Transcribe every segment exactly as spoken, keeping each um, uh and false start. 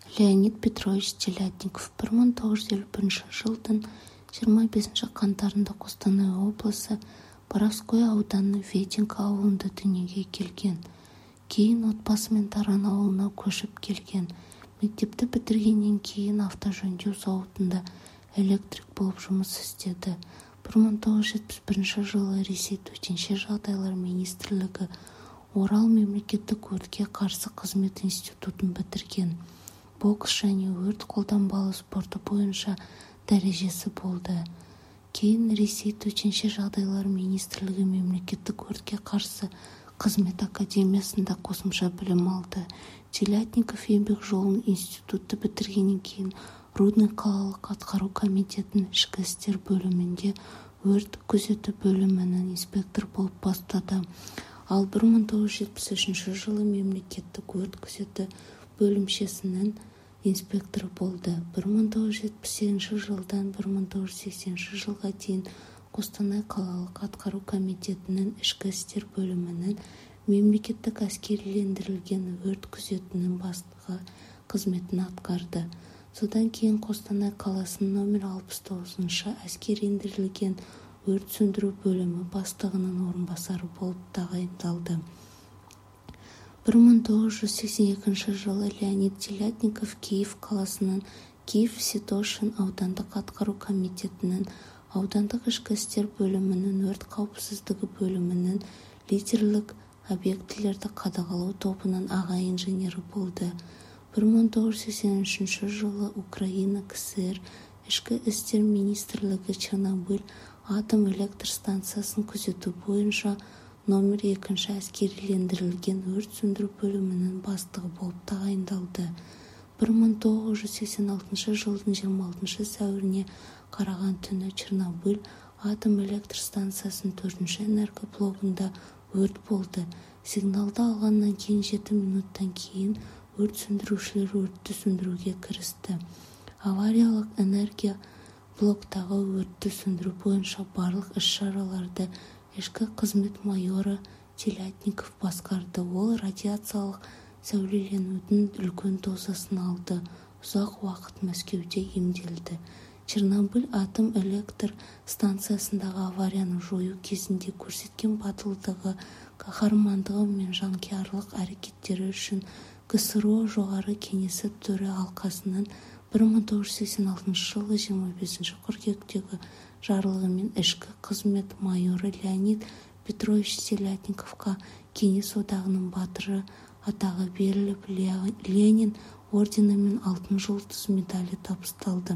Леонид Петрович Телятников бір мың тоғыз жүз елу бірінші жылдың жиырма бесінші қаңтарында Қостанай облысы Боровское ауданы Веденка ауылында дүниеге келген. Кейін отбасымен Таран ауылына көшіп келген. Мектепті бітіргеннен кейін автожөндеу зауытында электрик болып жұмыс істеді. бір мың тоғыз жүз жетпіс бірінші жылы Ресей төтенше жағдайлар министрлігі Орал мемлекеттік өртке қарсы қызмет институтын бітірген. Бокс және өрт қолданбалы спорты бойынша дәрежесі болды. Кейін Ресей төтенше жағдайлар министрлігі мемлекеттік өртке қарсы қызмет академиясында қосымша білім алды. Телятников еңбек жолын институтты бітіргеннен кейін Рудный қалалық атқару комитетінің ішкі істер бөлімінде өрт күзеті бөлімінің инспектор болып бастады. Ал бір мың тоғыз жүз жетпіс үшінші жылы мемлекеттік өрт күзеті бөлімшесінің инспекторы болды. бір мың тоғыз жүз жетпіс сегізінші жылдан бір мың тоғыз жүз сексенінші жылға дейін Қостанай қалалық атқару комитетінің ішкі істер бөлімінің мемлекеттік әскерилендірілген өрт күзетінің бастығы қызметін атқарды. Содан кейін Қостанай қаласының номер алпыс тоғызыншы әскерилендірілген өрт сөндіру бөлімі бастығының орынбасары болып тағайындалды. бір мың тоғыз жүз сексен екінші жылы Леонид Телятников Киев қаласының Киев-Святошин аудандық атқару комитетінің аудандық ішкі істер бөлімінің өрт қауіпсіздігі бөлімінің лидерлік объектілерді қадағалау тобының аға инженері болды. бір мың тоғыз жүз сексен үшінші жылы Украина КСР ішкі істер министрлігі Чернобыль атом электр станциясын күзету бойынша номер екінші әскерилендірілген өрт сөндіру бөлімінің бастығы болып тағайындалды. бір мың тоғыз жүз сексен алтыншы жылдың жиырма алтыншы сәуіріне қараған түні Чернобыль атом электр станциясының төртінші энергоблогында өрт болды. Сигналды алғаннан кейін жеті минуттан кейін өрт сөндірушілер өртті сөндіруге кірісті. Авариялық энергия блоктағы өртті сөндіру бойынша барлық іс-шараларды ішкі қызмет майоры Телятников басқарды. Ол радиациялық сәулеленудің үлкен дозасын алды. Ұзақ уақыт Мәскеуде емделді. Чернобыль атом электр станциясындағы аварияны жою кезінде көрсеткен батылдығы, қаһармандығы мен жанқиярлық әрекеттері үшін КСРО жоғары кеңесі төрі алқасының бір мың тоғыз жүз сексен алтыншы жылы жиырма бесінші қыркүйектегі жарлығымен ішкі қызмет майоры Леонид Петрович Телятниковқа кеңес одағының батыры атағы беріліп, Ленин ордені мен алтын жұлдыз медалі табысталды.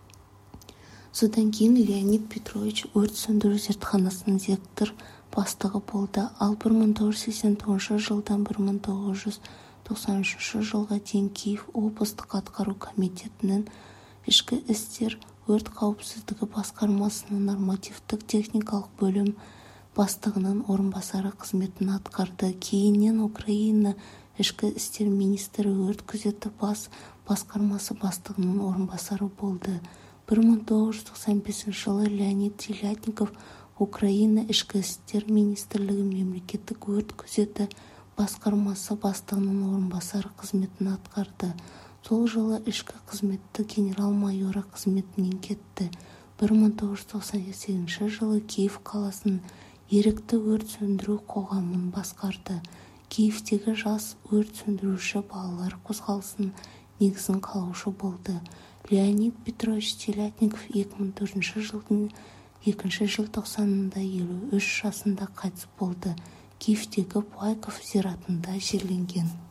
Содан кейін Леонид Петрович өрт сөндіру зертханасының директор бастығы болды. Ал бір мың тоғыз жүз сексен тоғызыншы жылдан бір мың тоғыз жүз тоқсан үшінші жылға дейін Киев облыстық атқару комитетінің ішкі істер өрт қауіпсіздігі басқармасының нормативтік техникалық бөлім бастығының орынбасары қызметін атқарды. Кейіннен Украина ішкі істер министрі өрт күзеті бас басқармасы бастығының орынбасары болды. бір мың тоғыз жүз тоқсан бесінші жылы Леонид Телятников Украина ішкі істер министрлігі мемлекеттік өрт күзеті басқармасы бастығының орынбасары қызметін атқарды. Сол жылы ішкі қызметті генерал-майоры қызметінен кетті. бір мың тоғыз жүз тоқсан сегізінші жылы Киев қаласының ерікті өрт сөндіру қоғамын басқарды. Киевтегі жас өрт сөндіруші балалар қозғалысының негізін қалаушы болды. Леонид Петрович Телятников екі мың төртінші жылдың екінші желтоқсанында елу үш жасында қайтыс болды. Киевтегі Байков зиратында жерленген.